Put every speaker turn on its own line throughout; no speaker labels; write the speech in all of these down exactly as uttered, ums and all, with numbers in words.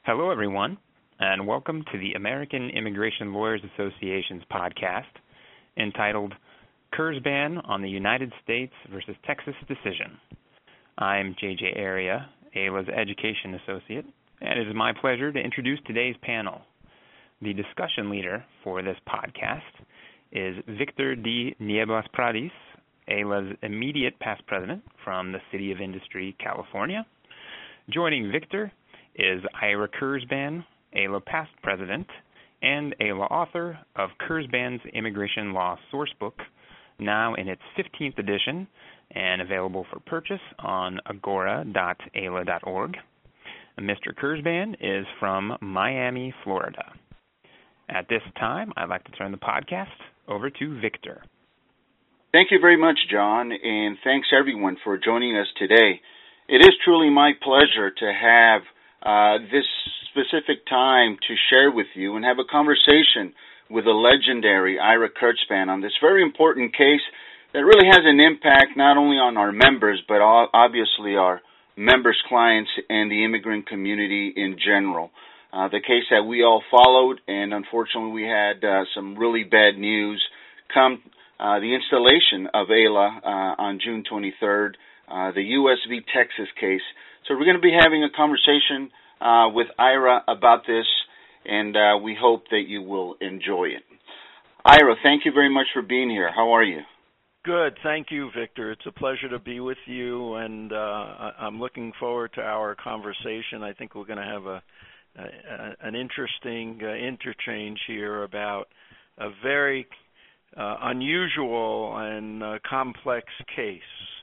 Hello, everyone, and welcome to the American Immigration Lawyers Association's podcast entitled Kurzban on the United States versus Texas Decision. I'm J J Area, A L A's Education Associate, and it is my pleasure to introduce today's panel. The discussion leader for this podcast is Victor D. Nieblas Pradis, A L A's immediate past president from the City of Industry, California. Joining Victor is Ira Kurzban, A L A past president and A L A author of Kurzban's Immigration Law Sourcebook, now in its fifteenth edition and available for purchase on agora dot A L A dot org. Mister Kurzban is from Miami, Florida. At this time, I'd like to turn the podcast over to Victor.
Thank you very much, John, and thanks everyone for joining us today. It is truly my pleasure to have uh, this specific time to share with you and have a conversation with the legendary Ira Kurzban on this very important case that really has an impact not only on our members, but obviously our members' clients and the immigrant community in general. Uh, the case that we all followed, and unfortunately we had uh, some really bad news come uh, the installation of A L A uh, on June twenty-third, uh, the U S v. Texas case. So we're going to be having a conversation uh, with Ira about this, and uh, we hope that you will enjoy it. Ira, thank you very much for being here. How are you?
Good. Thank you, Victor. It's a pleasure to be with you, and uh, I'm looking forward to our conversation. I think we're going to have a, a an interesting uh, interchange here about a very uh, unusual and uh, complex case.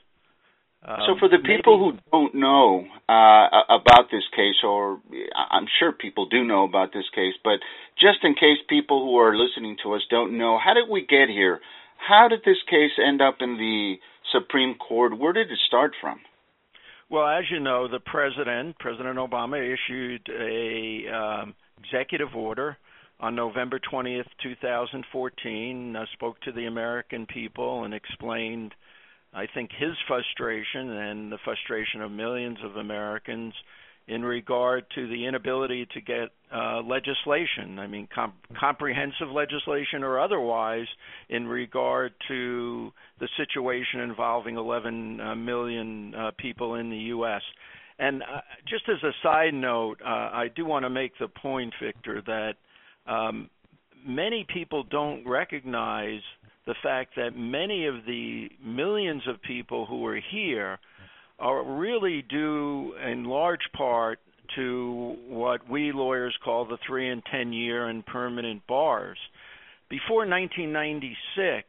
Um,
so for the people maybe, who don't know uh, about this case, or I'm sure people do know about this case, but just in case people who are listening to us don't know, how did we get here? How did this case end up in the Supreme Court? Where did it start from?
Well, as you know, the president, President Obama, issued a um, executive order on November twentieth, two thousand fourteen, uh, spoke to the American people and explained, I think, his frustration and the frustration of millions of Americans in regard to the inability to get uh, legislation, I mean, com- comprehensive legislation or otherwise, in regard to the situation involving eleven uh, million uh, people in the U S. And uh, just as a side note, uh, I do want to make the point, Victor, that um, many people don't recognize the fact that many of the millions of people who are here are really due in large part to what we lawyers call the three and ten year and permanent bars. Before nineteen ninety-six,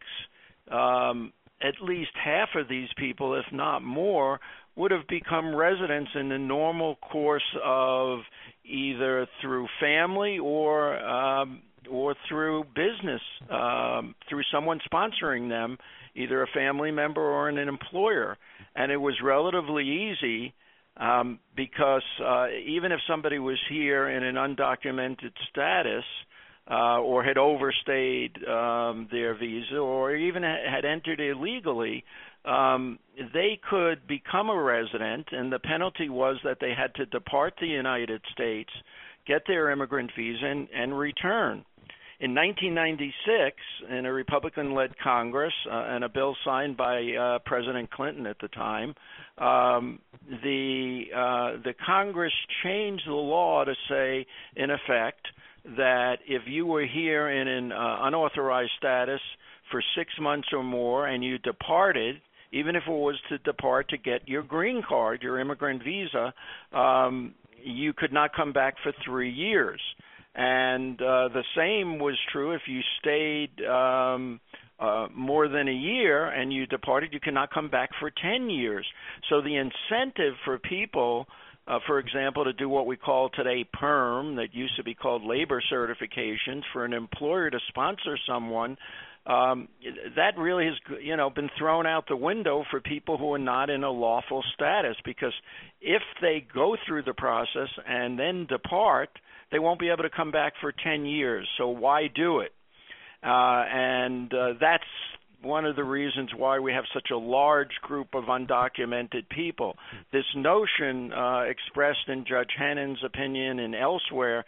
um, at least half of these people, if not more, would have become residents in the normal course of either through family or um, or through business, um, through someone sponsoring them, either a family member or an employer. And it was relatively easy um, because uh, even if somebody was here in an undocumented status uh, or had overstayed um, their visa or even had entered illegally, um, they could become a resident, and the penalty was that they had to depart the United States, get their immigrant visa, and, and return. In nineteen ninety-six, in a Republican-led Congress uh, and a bill signed by uh, President Clinton at the time, um, the uh, the Congress changed the law to say, in effect, that if you were here in an uh, unauthorized status for six months or more and you departed, even if it was to depart to get your green card, your immigrant visa, um, you could not come back for three years. And uh, the same was true if you stayed um, uh, more than a year and you departed, you cannot come back for ten years. So the incentive for people, uh, for example, to do what we call today PERM, that used to be called labor certifications, for an employer to sponsor someone, um, that really has, you know, been thrown out the window for people who are not in a lawful status, because if they go through the process and then depart, they won't be able to come back for ten years. So why do it? Uh, and uh, that's one of the reasons why we have such a large group of undocumented people. This notion uh, expressed in Judge Hannon's opinion and elsewhere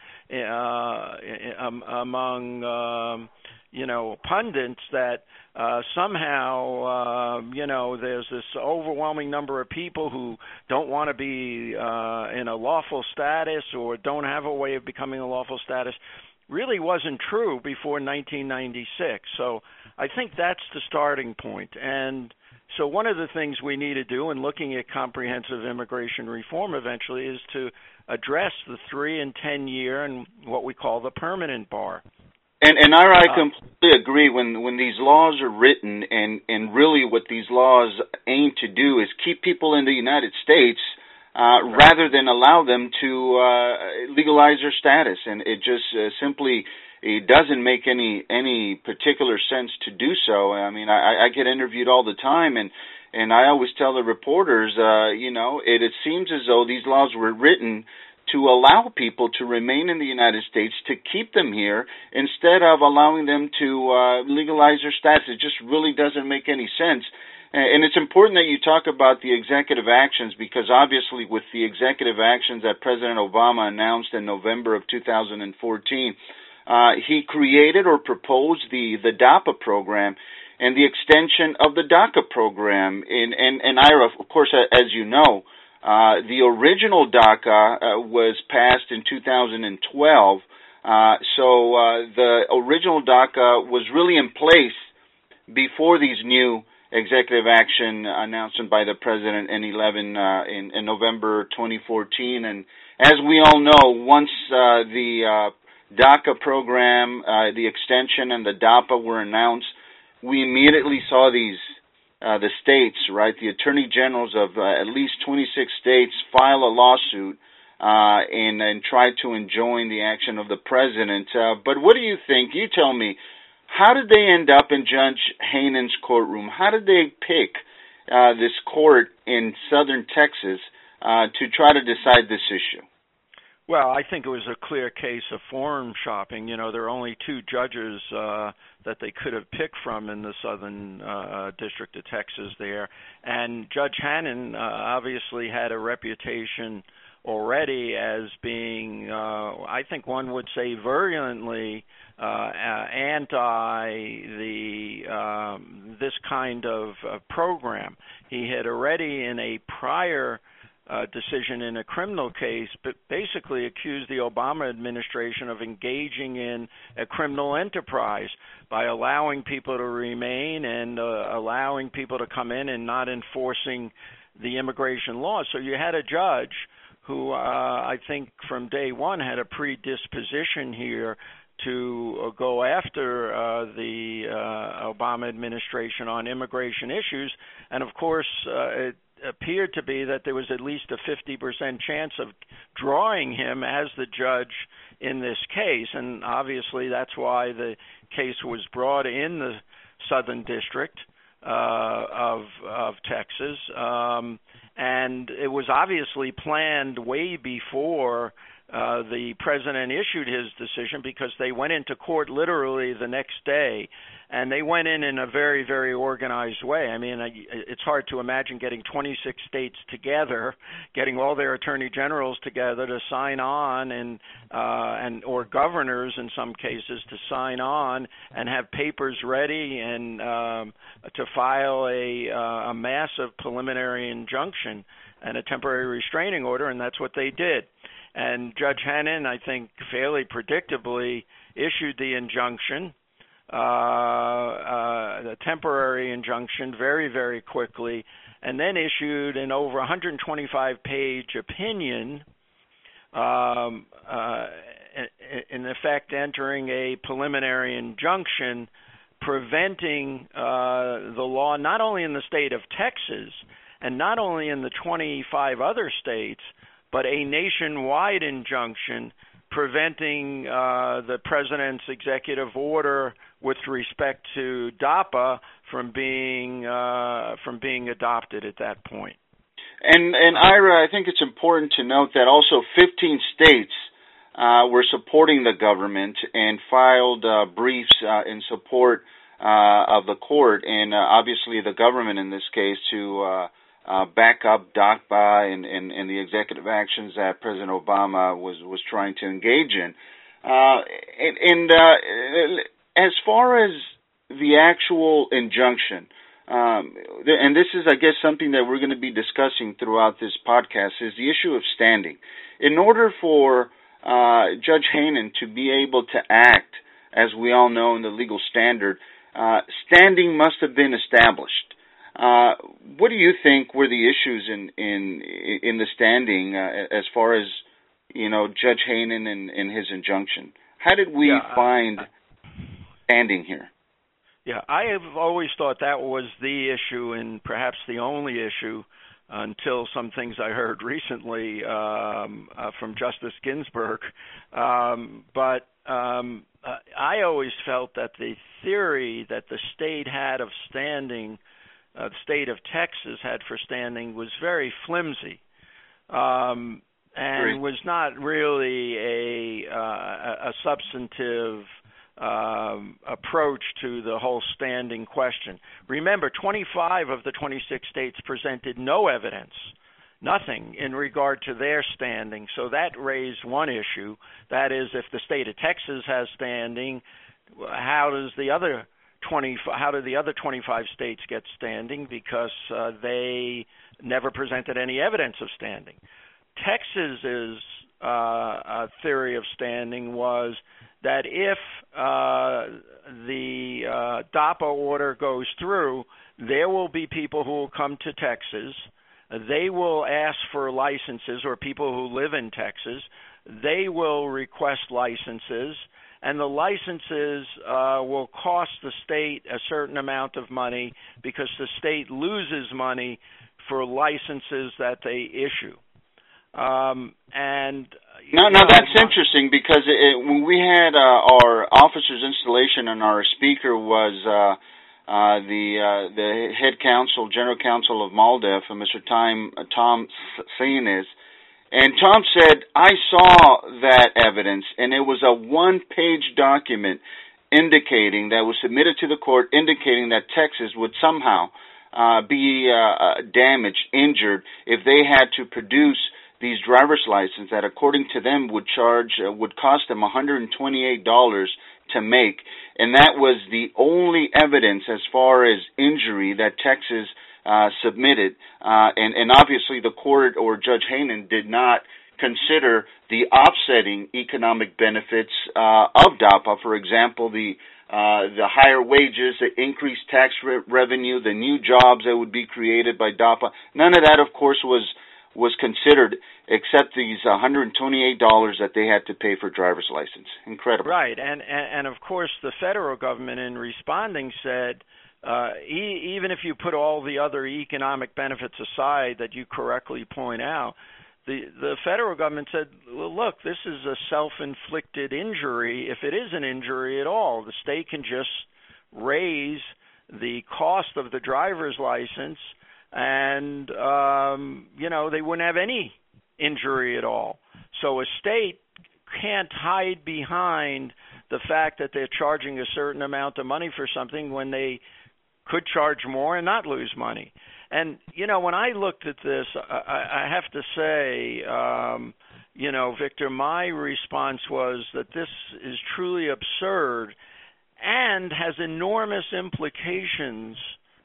uh, um, among um, you know pundits that uh, somehow uh, you know there's this overwhelming number of people who don't want to be uh, in a lawful status or don't have a way of becoming a lawful status really wasn't true before nineteen ninety-six. So I think that's the starting point. And so one of the things we need to do in looking at comprehensive immigration reform eventually is to address the three and ten year and what we call the permanent bar.
And, and Ira, I completely agree. When when these laws are written, and, and really what these laws aim to do is keep people in the United States uh, right. rather than allow them to uh, legalize their status. And it just uh, simply it doesn't make any any particular sense to do so. I mean, I, I get interviewed all the time, and and I always tell the reporters, uh, you know, it, it seems as though these laws were written to allow people to remain in the United States, to keep them here, instead of allowing them to uh, legalize their status. It just really doesn't make any sense. And it's important that you talk about the executive actions, because obviously with the executive actions that President Obama announced in November of two thousand fourteen, uh, he created or proposed the, the DAPA program and the extension of the DACA program. And, and, and Ira, of course, as you know, Uh, the original DACA uh, was passed in two thousand twelve, uh, so uh, the original DACA was really in place before these new executive action announcements by the president in eleven uh, in, in November twenty fourteen. And as we all know, once uh, the uh, DACA program, uh, the extension, and the DAPA were announced, we immediately saw these. Uh, the states, right, the attorney generals of uh, at least twenty-six states file a lawsuit uh, and, and try to enjoin the action of the president. Uh, but what do you think? You tell me, how did they end up in Judge Hannon's courtroom? How did they pick uh, this court in southern Texas uh, to try to decide this issue?
Well, I think it was a clear case of forum shopping. You know, there are only two judges uh, that they could have picked from in the Southern uh, District of Texas there. And Judge Hannon uh, obviously had a reputation already as being, uh, I think one would say, virulently uh, anti the um, this kind of uh, program. He had already in a prior Uh, decision in a criminal case, but basically accused the Obama administration of engaging in a criminal enterprise by allowing people to remain and uh, allowing people to come in and not enforcing the immigration laws. So you had a judge who uh, I think from day one had a predisposition here to uh, go after uh, the uh, Obama administration on immigration issues. And of course, uh, it appeared to be that there was at least a fifty percent chance of drawing him as the judge in this case, and obviously that's why the case was brought in the Southern District uh, of of Texas, um, and it was obviously planned way before uh, the president issued his decision, because they went into court literally the next day. And they went in in a very, very organized way. I mean, it's hard to imagine getting twenty-six states together, getting all their attorney generals together to sign on, and uh, and or governors in some cases to sign on and have papers ready and um, to file a, uh, a massive preliminary injunction and a temporary restraining order, and that's what they did. And Judge Hannon, I think, fairly predictably issued the injunction. Uh, uh, the temporary injunction very, very quickly, and then issued an over one hundred twenty-five page opinion, um, uh, in effect entering a preliminary injunction preventing uh, the law not only in the state of Texas and not only in the twenty-five other states, but a nationwide injunction preventing uh, the president's executive order with respect to DAPA from being uh, from being adopted at that point.
And and Ira, I think it's important to note that also fifteen states uh, were supporting the government and filed uh, briefs uh, in support uh, of the court and uh, obviously the government in this case to uh, uh, back up DACA and, and, and the executive actions that President Obama was, was trying to engage in. Uh, and and uh, as far as the actual injunction, um, and this is, I guess, something that we're going to be discussing throughout this podcast, is the issue of standing. In order for uh, Judge Heynen to be able to act, as we all know in the legal standard, uh, standing must have been established. Uh, what do you think were the issues in in in the standing uh, as far as, you know, Judge Heynen and, and his injunction? How did we
yeah,
find
I,
standing here?
Yeah, I have always thought that was the issue and perhaps the only issue until some things I heard recently um, uh, from Justice Ginsburg. Um, but um, uh, I always felt that the theory that the state had of standing, uh, the state of Texas had for standing, was very flimsy. Um, and Great. was not really a uh, a substantive um, approach to the whole standing question. Remember, twenty-five of the twenty-six states presented no evidence, nothing in regard to their standing. So that raised one issue. That is, if the state of Texas has standing, how does the other twenty? How do the other twenty-five states get standing? Because uh, they never presented any evidence of standing. Texas's uh, uh, theory of standing was that if uh, the uh, DAPA order goes through, there will be people who will come to Texas. They will ask for licenses, or people who live in Texas. They will request licenses, and the licenses uh, will cost the state a certain amount of money because the state loses money for licenses that they issue. Um, and
no, no, that's interesting because it, it, when we had uh, our officer's installation and our speaker was uh, uh, the uh, the head counsel, general counsel of MALDEF, uh, Mister Tom uh, Tom Sainz, and Tom said, "I saw that evidence, and it was a one-page document indicating that was submitted to the court, indicating that Texas would somehow uh, be uh, damaged, injured, if they had to produce these driver's licenses that, according to them, would charge uh, would cost them one hundred twenty-eight dollars to make, and that was the only evidence as far as injury that Texas uh, submitted, uh, and, and obviously the court or Judge Heynen did not consider the offsetting economic benefits uh, of DAPA. For example, the uh, the higher wages, the increased tax re- revenue, the new jobs that would be created by DAPA. None of that, of course, was was considered, except these one hundred twenty-eight dollars that they had to pay for driver's license. Incredible.
Right, and, and, and of course the federal government in responding said, uh, e- even if you put all the other economic benefits aside that you correctly point out, the, the federal government said, well, look, this is a self-inflicted injury, if it is an injury at all. The state can just raise the cost of the driver's license, and, um, you know, they wouldn't have any injury at all. So a state can't hide behind the fact that they're charging a certain amount of money for something when they could charge more and not lose money. And, you know, when I looked at this, I, I have to say, um, you know, Victor, my response was that this is truly absurd and has enormous implications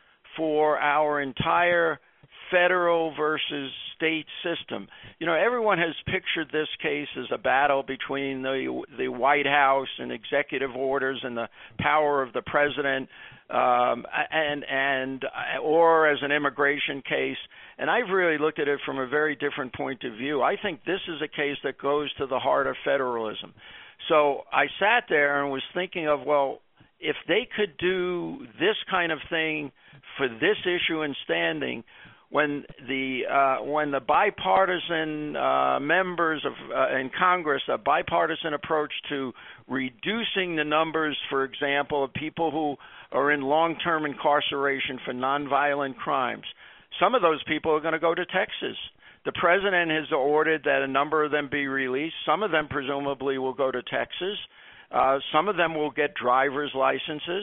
for our entire federal versus state system. You know, everyone has pictured this case as a battle between the the White House and executive orders and the power of the president, um, and and or as an immigration case. And I've really looked at it from a very different point of view. I think this is a case that goes to the heart of federalism. So I sat there and was thinking of, well, if they could do this kind of thing for this issue and standing, when the uh, when the bipartisan uh, members of uh, in Congress, a bipartisan approach to reducing the numbers, for example, of people who are in long-term incarceration for nonviolent crimes, some of those people are going to go to Texas. The president has ordered that a number of them be released. Some of them presumably will go to Texas. Uh, some of them will get driver's licenses.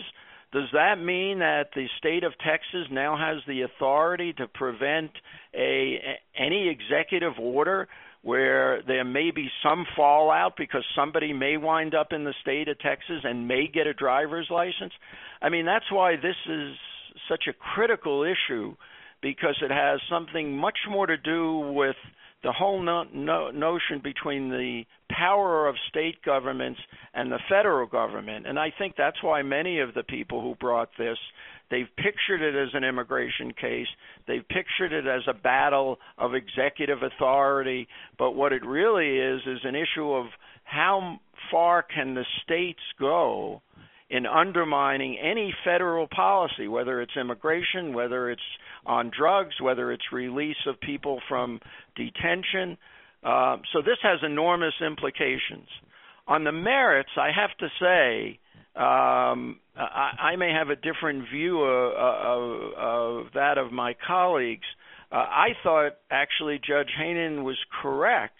Does that mean that the state of Texas now has the authority to prevent a any executive order where there may be some fallout because somebody may wind up in the state of Texas and may get a driver's license? I mean, that's why this is such a critical issue, because it has something much more to do with the whole no, no, notion between the power of state governments and the federal government. And I think that's why many of the people who brought this, they've pictured it as an immigration case. They've pictured it as a battle of executive authority. But what it really is is an issue of how far can the states go in undermining any federal policy, whether it's immigration, whether it's on drugs, whether it's release of people from detention. Uh, so this has enormous implications. On the merits, I have to say, um, I, I may have a different view of, of, of that of my colleagues. Uh, I thought actually Judge Hainan was correct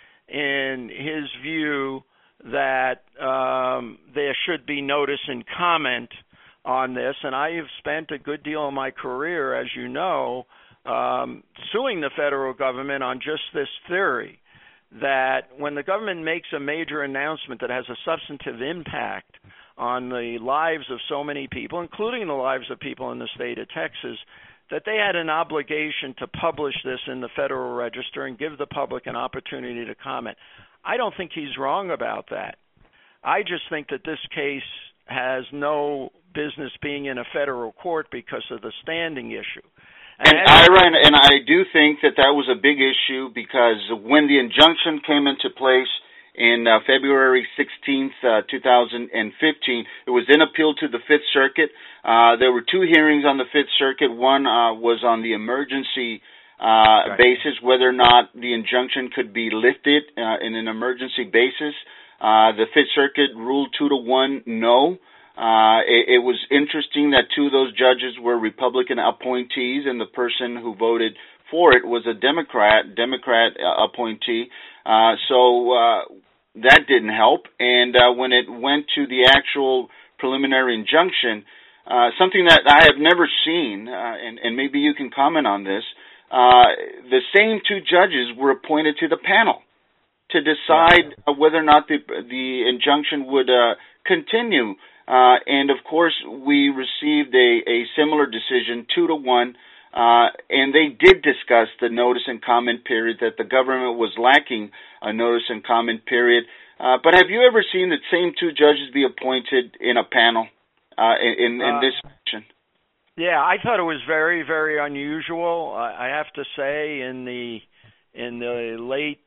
in his view that um, there should be notice and comment on this, and I have spent a good deal of my career, as you know, um, suing the federal government on just this theory, that when the government makes a major announcement that has a substantive impact on the lives of so many people, including the lives of people in the state of Texas, that they had an obligation to publish this in the Federal Register and give the public an opportunity to comment. I don't think he's wrong about that. I just think that this case has no business being in a federal court because of the standing issue.
And, and Ira, and, and I do think that that was a big issue, because when the injunction came into place in uh, February sixteenth, uh, two thousand fifteen, it was then appealed to the Fifth Circuit. Uh, there were two hearings on the Fifth Circuit. One uh, was on the emergency Uh, right. basis, whether or not the injunction could be lifted uh, in an emergency basis. Uh, the Fifth Circuit ruled two to one no. Uh, it, it was interesting that two of those judges were Republican appointees, and the person who voted for it was a Democrat, Democrat uh, appointee. Uh, so uh, that didn't help. And uh, when it went to the actual preliminary injunction, uh, something that I have never seen, uh, and, and maybe you can comment on this, Uh, the same two judges were appointed to the panel to decide uh, whether or not the the injunction would uh, continue. Uh, and of course, we received a, a similar decision, two to one, uh, and they did discuss the notice and comment period, that the government was lacking a notice and comment period. Uh, but have you ever seen the same two judges be appointed in a panel uh, in, in, in
uh.
this section?
Yeah, I thought it was very, very unusual. I have to say, in the in the late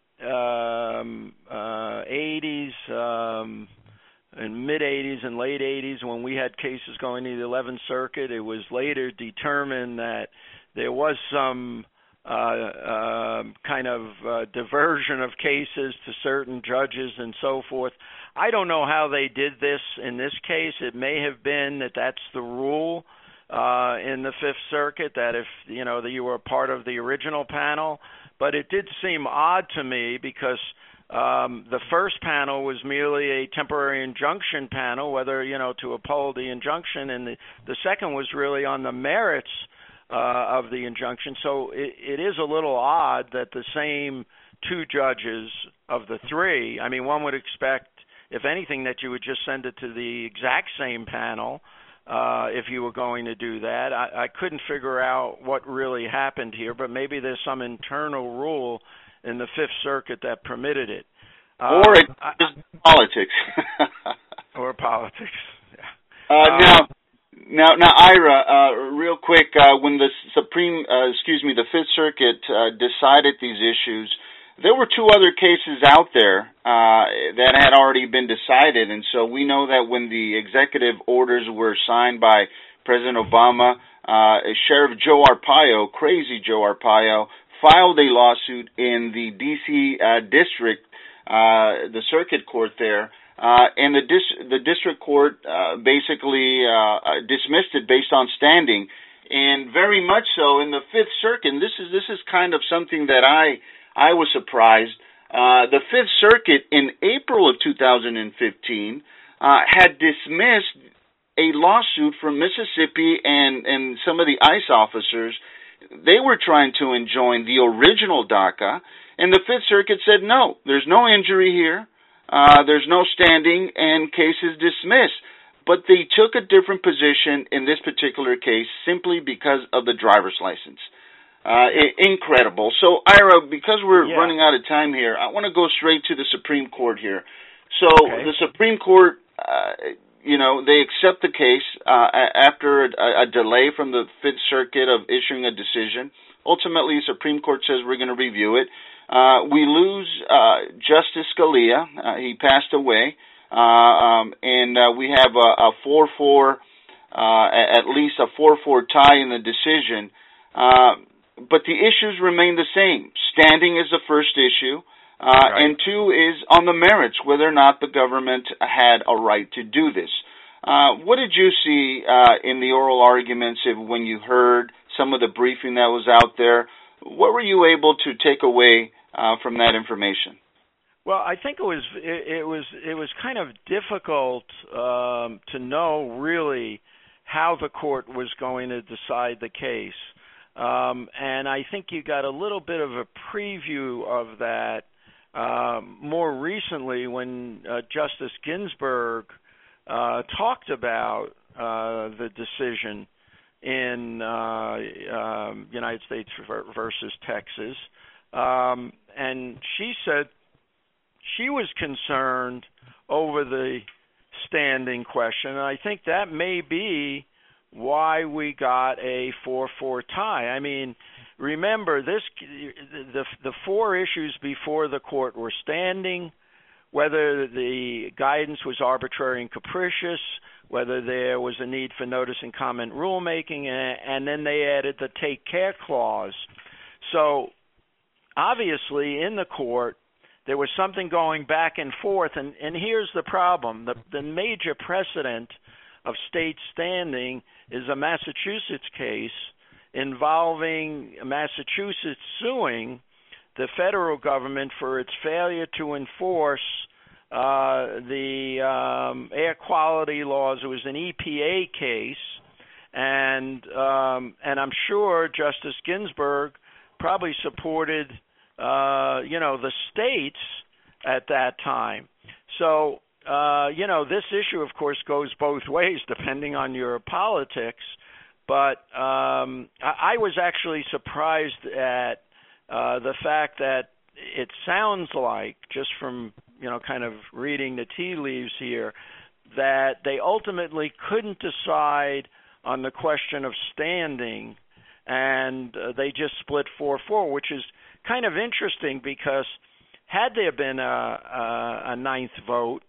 um, uh, eighties, um, and mid eighties and late eighties, when we had cases going to the Eleventh Circuit, it was later determined that there was some uh, uh, kind of uh, diversion of cases to certain judges and so forth. I don't know how they did this in this case. It may have been that that's the rule Uh, in the Fifth Circuit, that if, you know, that you were part of the original panel. But it did seem odd to me, because um, the first panel was merely a temporary injunction panel, whether, you know, to uphold the injunction, and the, the second was really on the merits uh, of the injunction. So it, it is a little odd that the same two judges of the three, I mean, one would expect, if anything, that you would just send it to the exact same panel, Uh, if you were going to do that. I, I couldn't figure out what really happened here, but maybe there's some internal rule in the Fifth Circuit that permitted it.
Uh, or it's just politics.
or politics. Yeah.
Uh, now, now, now, Ira, uh, real quick, uh, when the Supreme, uh, excuse me, the Fifth Circuit uh, decided these issues, there were two other cases out there uh, that had already been decided, and so we know that when the executive orders were signed by President Obama, uh, Sheriff Joe Arpaio, crazy Joe Arpaio, filed a lawsuit in the D C uh, district, uh, the circuit court there, uh, and the dis- the district court uh, basically uh, dismissed it based on standing, and very much so in the Fifth Circuit. And this is this is kind of something that I. I was surprised. Uh, the Fifth Circuit in April of two thousand fifteen uh, had dismissed a lawsuit from Mississippi and, and some of the ICE officers. They were trying to enjoin the original DACA, and the Fifth Circuit said, no, there's no injury here, uh, there's no standing, and case is dismissed. But they took a different position in this particular case simply because of the driver's license. Uh, I- incredible. So, Ira, because we're
yeah.
running out of time here, I want to go straight to the Supreme Court here. So,
okay.
the Supreme Court, uh, you know, they accept the case uh, after a, a delay from the Fifth Circuit of issuing a decision. Ultimately, the Supreme Court says we're going to review it. Uh, we lose uh, Justice Scalia. Uh, he passed away. Uh, um, and uh, we have a four four, uh, at least a four four tie in the decision. Uh, but the issues remain the same. Standing is the first issue, uh,
right.
and two is on the merits, whether or not the government had a right to do this. Uh, what did you see uh, in the oral arguments if, when you heard some of the briefing that was out there? What were you able to take away uh, from that information?
Well, I think it was it, it was it was kind of difficult um, to know really how the court was going to decide the case, um, and I think you got a little bit of a preview of that uh, more recently when uh, Justice Ginsburg uh, talked about uh, the decision in uh, um, United States versus Texas, um, and she said she was concerned over the standing question, and I think that may be why we got a four four tie. I mean, remember, this the the four issues before the court were standing, whether the guidance was arbitrary and capricious, whether there was a need for notice and comment rulemaking, and then they added the take care clause. So, obviously, in the court, there was something going back and forth, and, and here's the problem. The, the major precedent of state standing is a Massachusetts case involving Massachusetts suing the federal government for its failure to enforce uh, the um, air quality laws. It was an E P A case, and um, and I'm sure Justice Ginsburg probably supported Uh, you know, the states at that time. So, uh, you know, this issue, of course, goes both ways depending on your politics. But um, I, I was actually surprised at uh, the fact that it sounds like, just from, you know, kind of reading the tea leaves here, that they ultimately couldn't decide on the question of standing, and uh, they just split four four, which is kind of interesting because had there been a, a, a ninth vote,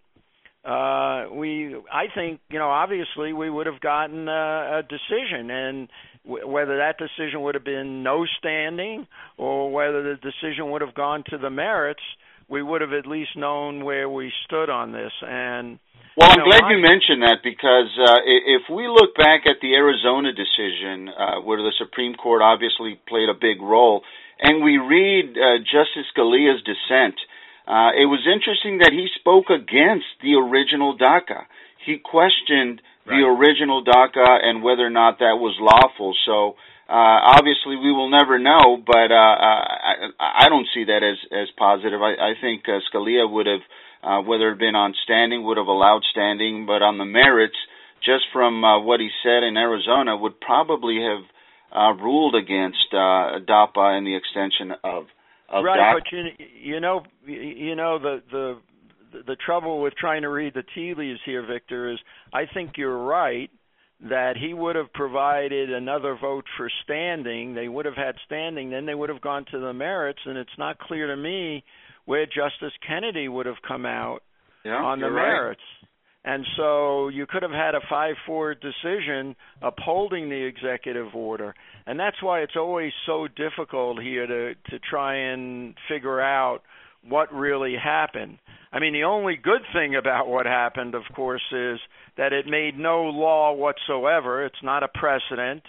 uh, we, I think, you know, obviously we would have gotten a, a decision, and w- whether that decision would have been no standing or whether the decision would have gone to the merits, we would have at least known where we stood on this. And
well,
you
I'm
know,
glad
my,
you mentioned that because uh, if we look back at the Arizona decision, uh, where the Supreme Court obviously played a big role, and we read uh, Justice Scalia's dissent, uh, it was interesting that he spoke against the original DACA. He questioned right. the original DACA and whether or not that was lawful. So uh, obviously we will never know, but uh, I, I don't see that as, as positive. I, I think uh, Scalia would have, uh, whether it had been on standing, would have allowed standing, but on the merits, just from uh, what he said in Arizona, would probably have Uh, ruled against uh, DAPA and the extension of, of
right,
DAPA.
but you, you know, you know the the the trouble with trying to read the tea leaves here, Victor, is I think you're right that he would have provided another vote for standing. They would have had standing, then they would have gone to the merits, and it's not clear to me where Justice Kennedy would have come out
yeah,
on the
right.
merits. And so you could have had a five four decision upholding the executive order. And that's why it's always so difficult here to, to try and figure out what really happened. I mean, the only good thing about what happened, of course, is that it made no law whatsoever. It's not a precedent.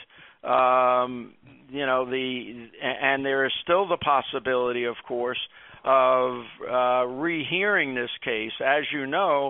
Um, you know, the and there is still the possibility, of course, of uh, rehearing this case. As you know,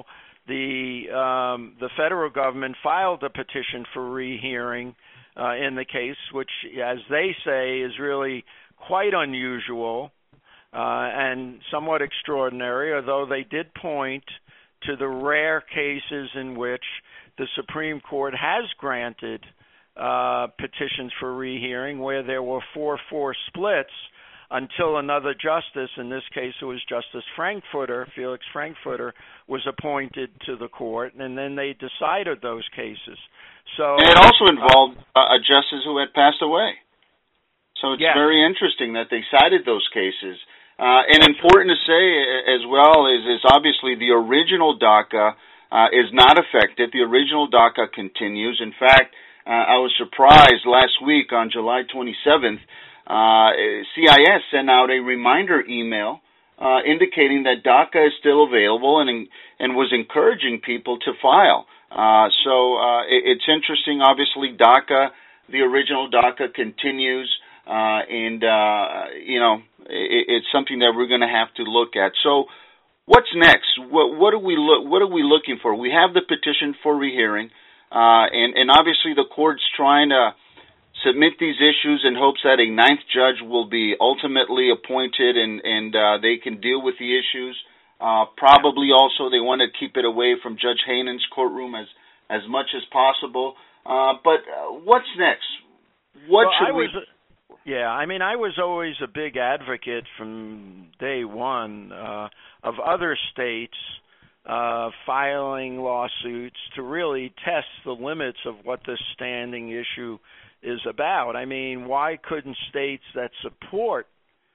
the um, the federal government filed a petition for rehearing uh, in the case, which, as they say, is really quite unusual uh, and somewhat extraordinary, although they did point to the rare cases in which the Supreme Court has granted uh, petitions for rehearing where there were four four splits until another justice, in this case it was Justice Frankfurter, Felix Frankfurter, was appointed to the court, and then they decided those cases. So,
and it also involved uh, a justice who had passed away. So it's
yes.
very interesting that they cited those cases. Uh, and important to say as well is, is obviously the original DACA uh, is not affected. The original DACA continues. In fact, uh, I was surprised last week on July twenty-seventh, Uh, C I S sent out a reminder email uh, indicating that DACA is still available and and was encouraging people to file. Uh, so uh, it, it's interesting. Obviously, DACA, the original DACA, continues, uh, and uh, you know it, it's something that we're going to have to look at. So, what's next? What, what are we look? What are we looking for? We have the petition for rehearing, uh, and and obviously the court's trying to submit these issues in hopes that a ninth judge will be ultimately appointed and, and uh, they can deal with the issues. Uh, probably also they want to keep it away from Judge Haynen's courtroom as, as much as possible. Uh, but uh, what's next? What
well,
should
I
we...
Was, yeah, I mean, I was always a big advocate from day one uh, of other states uh, filing lawsuits to really test the limits of what this standing issue is about. I mean, why couldn't states that support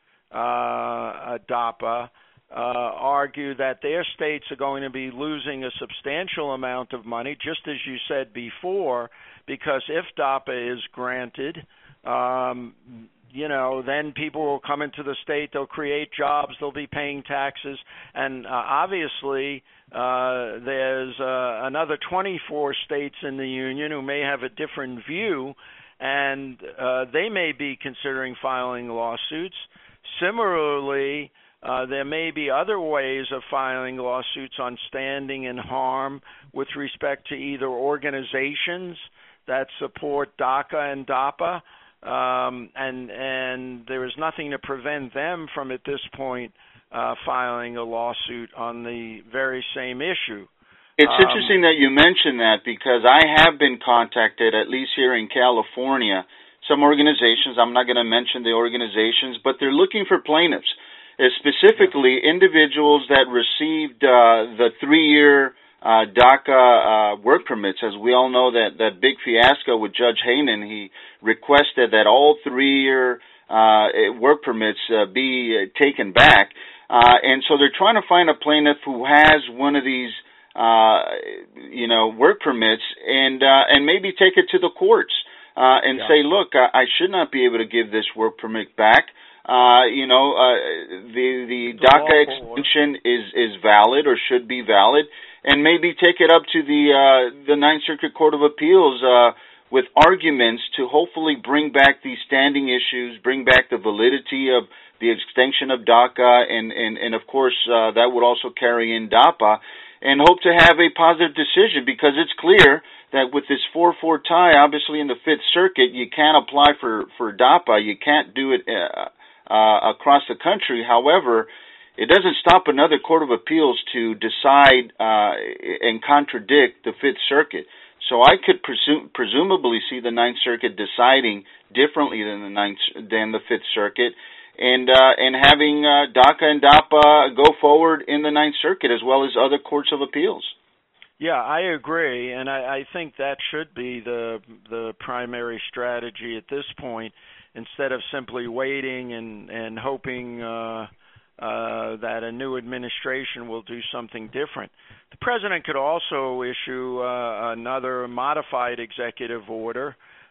uh, a DAPA uh, argue that their states are going to be losing a substantial amount of money, just as you said before, because if DAPA is granted, um, you know, then people will come into the state, they'll create jobs, they'll be paying taxes, and uh, obviously uh, there's uh, another twenty-four states in the union who may have a different view, and uh, they may be considering filing lawsuits. Similarly, uh, there may be other ways of filing lawsuits on standing and harm with respect to either organizations that support DACA and DAPA, um, and and there is nothing to prevent them from, at this point, uh, filing a lawsuit on the very same issue.
It's
Um,
interesting that you mention that because I have been contacted, at least here in California, some organizations, I'm not going to mention the organizations, but they're looking for plaintiffs, uh, specifically individuals that received uh, the three-year uh, DACA uh, work permits. As we all know, that, that big fiasco with Judge Haynen, he requested that all three-year uh, work permits uh, be uh, taken back. Uh, and so they're trying to find a plaintiff who has one of these Uh, you know, work permits, and uh, and maybe take it to the courts uh, and yeah. say, look, I, I should not be able to give this work permit back. Uh, you know, uh, the the, the DACA extension is is valid or should be valid, and maybe take it up to the uh, the Ninth Circuit Court of Appeals uh, with arguments to hopefully bring back these standing issues, bring back the validity of the extension of DACA, and and and of course uh, that would also carry in DAPA. And hope to have a positive decision, because it's clear that with this four four tie, obviously in the Fifth Circuit, you can't apply for, for DAPA. You can't do it uh, uh, across the country. However, it doesn't stop another Court of Appeals to decide uh, and contradict the Fifth Circuit. So I could presume, presumably see the Ninth Circuit deciding differently than the Ninth than the Fifth Circuit. And uh, and having uh, DACA and DAPA go forward in the Ninth Circuit as well as other courts of appeals.
Yeah, I agree, and I, I think that should be the the primary strategy at this point, instead of simply waiting and and hoping uh, uh, that a new administration will do something different. The president could also issue uh, another modified executive order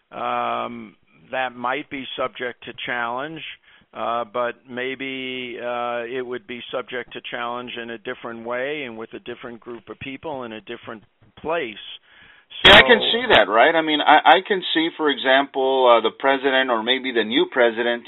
um, that might be subject to challenge. Uh, but maybe uh, it would be subject to challenge in a different way and with a different group of people in a different place. So,
yeah, I can see that, right? I mean, I, I can see, for example, uh, the president or maybe the new president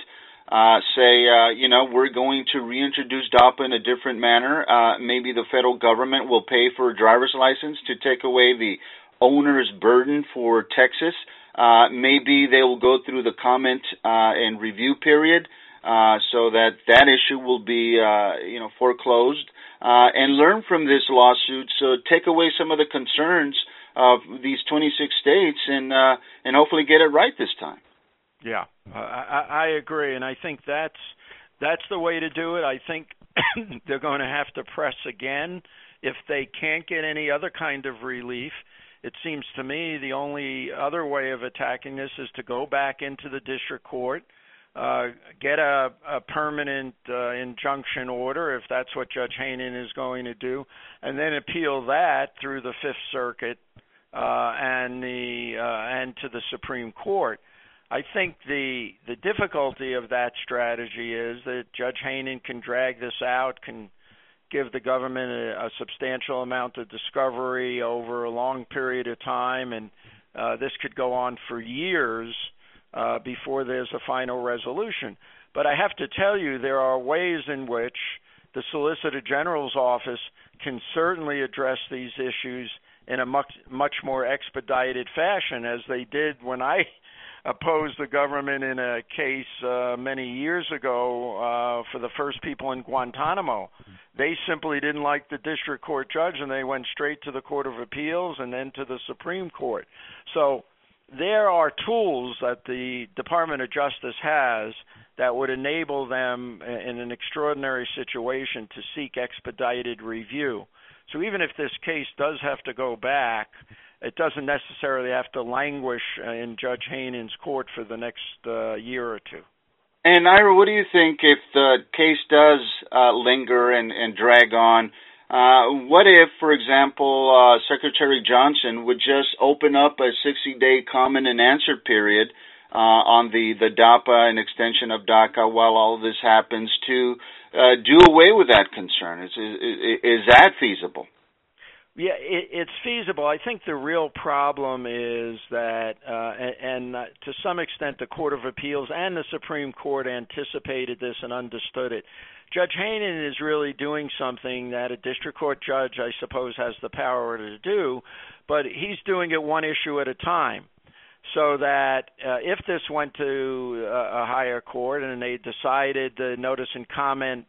uh, say, uh, you know, we're going to reintroduce DAPA in a different manner. Uh, maybe the federal government will pay for a driver's license to take away the owner's burden for Texas. Uh, maybe they will go through the comment uh, and review period uh, so that that issue will be, uh, you know, foreclosed, uh, and learn from this lawsuit. So take away some of the concerns of these twenty-six states and uh, and hopefully get it right this time.
Yeah, I, I agree, and I think that's that's the way to do it. I think they're going to have to press again if they can't get any other kind of relief. It seems to me the only other way of attacking this is to go back into the district court, uh, get a, a permanent uh, injunction order, if that's what Judge Haanen is going to do, and then appeal that through the Fifth Circuit uh, and the uh, and to the Supreme Court. I think the the difficulty of that strategy is that Judge Haanen can drag this out, can give the government a, a substantial amount of discovery over a long period of time, and uh, this could go on for years uh, before there's a final resolution. But I have to tell you, there are ways in which the Solicitor General's office can certainly address these issues in a much, much more expedited fashion, as they did when I opposed the government in a case uh, many years ago uh, for the first people in Guantanamo. They simply didn't like the district court judge, and they went straight to the Court of Appeals and then to the Supreme Court. So there are tools that the Department of Justice has that would enable them in an extraordinary situation to seek expedited review. So even if this case does have to go back, it doesn't necessarily have to languish in Judge Haanen's court for the next uh, year or two.
And Ira, what do you think if the case does uh, linger and, and drag on? Uh, what if, for example, uh, Secretary Johnson would just open up a sixty-day comment and answer period uh, on the, the DAPA and extension of DACA while all of this happens to uh, do away with that concern? Is, is, is that feasible?
Yeah, it, it's feasible. I think the real problem is that, uh, and, and uh, to some extent the Court of Appeals and the Supreme Court anticipated this and understood it. Judge Haanen is really doing something that a district court judge, I suppose, has the power to do, but he's doing it one issue at a time. So that uh, if this went to a, a higher court and they decided the notice and comment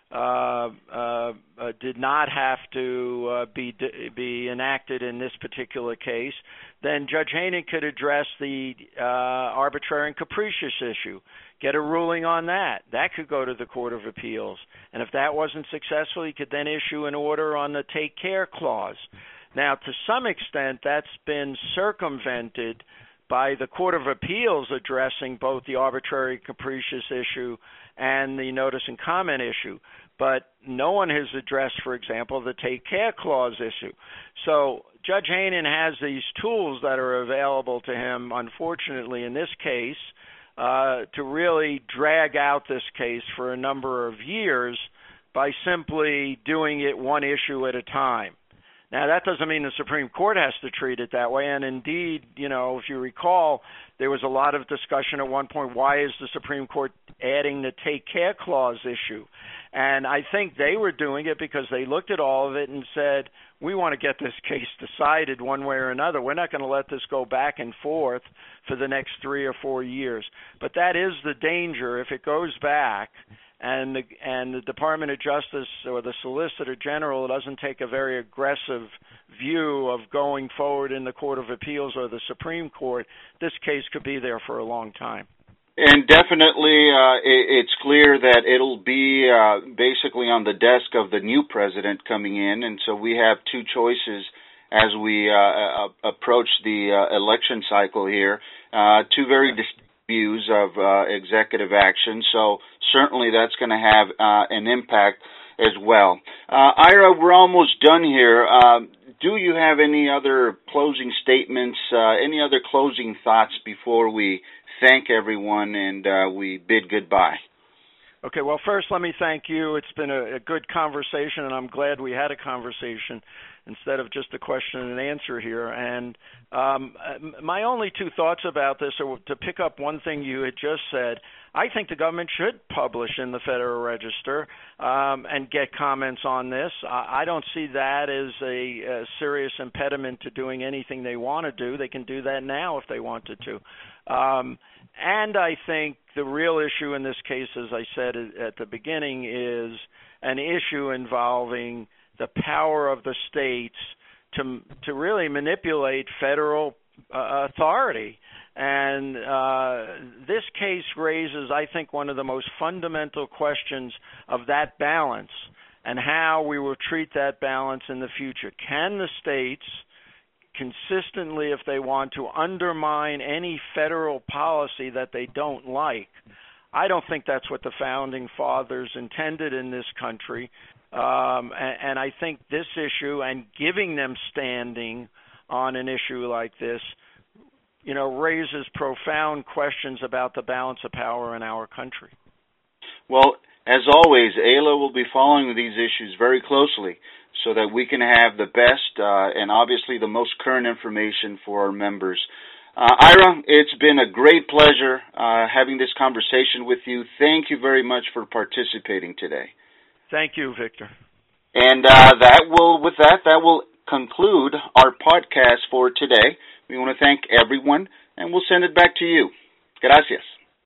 Uh, uh, uh, did not have to uh, be be enacted in this particular case, then Judge Haanen could address the uh, arbitrary and capricious issue, get a ruling on that. That could go to the Court of Appeals. And if that wasn't successful, he could then issue an order on the take care clause. Now, to some extent, that's been circumvented by the Court of Appeals addressing both the arbitrary capricious issue and the notice and comment issue. But no one has addressed, for example, the take care clause issue. So Judge Haanen has these tools that are available to him, unfortunately, in this case, uh, to really drag out this case for a number of years by simply doing it one issue at a time. Now, that doesn't mean the Supreme Court has to treat it that way. And indeed, you know, if you recall, there was a lot of discussion at one point, why is the Supreme Court adding the take care clause issue? And I think they were doing it because they looked at all of it and said, we want to get this case decided one way or another. We're not going to let this go back and forth for the next three or four years. But that is the danger. If it goes back and the, and the Department of Justice or the Solicitor General doesn't take a very aggressive view of going forward in the Court of Appeals or the Supreme Court, this case could be there for a long time.
And definitely uh, it, it's clear that it'll be uh, basically on the desk of the new president coming in, and so we have two choices as we uh, approach the uh, election cycle here, uh, two very distinct views of uh, executive action, so certainly that's going to have uh, an impact as well. Uh, Ira, we're almost done here. Uh, do you have any other closing statements, uh, any other closing thoughts before we thank everyone and uh, we bid goodbye?
Okay, well, first let me thank you. It's been a, a good conversation, and I'm glad we had a conversation instead of just a question and answer here. And um, my only two thoughts about this are to pick up one thing you had just said. I think the government should publish in the Federal Register um, and get comments on this. I, I don't see that as a, a serious impediment to doing anything they want to do. They can do that now if they wanted to. Um, and I think the real issue in this case, as I said at the beginning, is an issue involving the power of the states to to really manipulate federal uh, authority. And uh, this case raises, I think, one of the most fundamental questions of that balance and how we will treat that balance in the future. Can the states consistently, if they want to, undermine any federal policy that they don't like? I don't think that's what the Founding Fathers intended in this country. Um, and, and I think this issue and giving them standing on an issue like this, you know, raises profound questions about the balance of power in our country.
Well, as always, A L A will be following these issues very closely so that we can have the best uh, and obviously the most current information for our members. Uh, Ira, it's been a great pleasure uh, having this conversation with you. Thank you very much for participating today.
Thank you, Victor.
And uh, that will, with that, that will conclude our podcast for today. We want to thank everyone, and we'll send it back to you. Gracias.